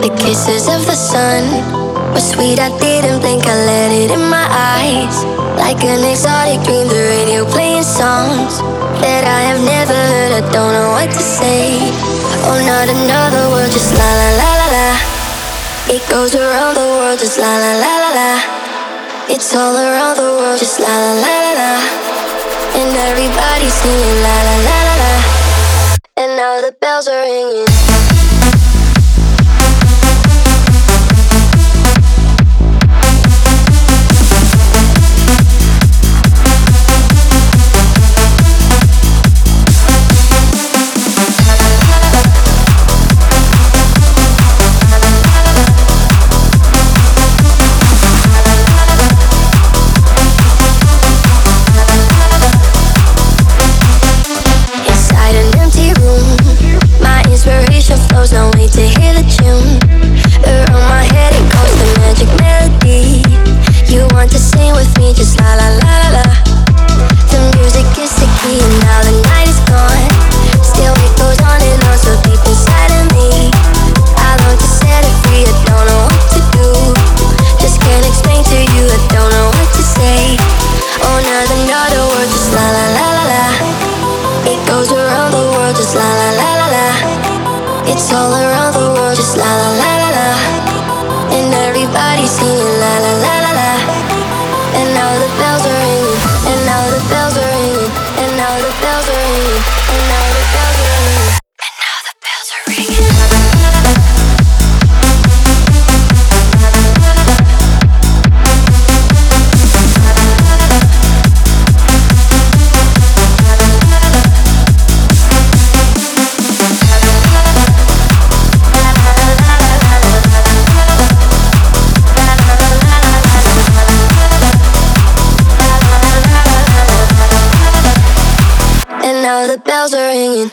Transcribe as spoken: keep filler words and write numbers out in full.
The kisses of the sun were sweet, I didn't blink, I let it in my eyes. Like an exotic dream, the radio playing songs that I have never heard, I don't know what to say. Oh, not another word, just la la la la la. It goes around the world, just la la la la la. It's all around the world, just la la la la la. And everybody's singing la la la la la. And now the bells are ringing. Flows, no wait to hear the tune. Around my head it goes, the magic melody. You want to sing with me, just la la la la la. The music is the key and now the night is gone. Still it goes on and on, so deep inside of me. I long to set it free, I don't know what to do. Just can't explain to you, I don't know what to say. Oh, not another word, just la la la la la. It goes around the world, just la la la la la. It's all around the world, just la la la la la. And everybody's singing la la la la la. And now the bells are ringing, and now the bells are ringing, and now the bells are ringing, and now the bells are ringing, and now the bells are ringing. Now the bells are ringing.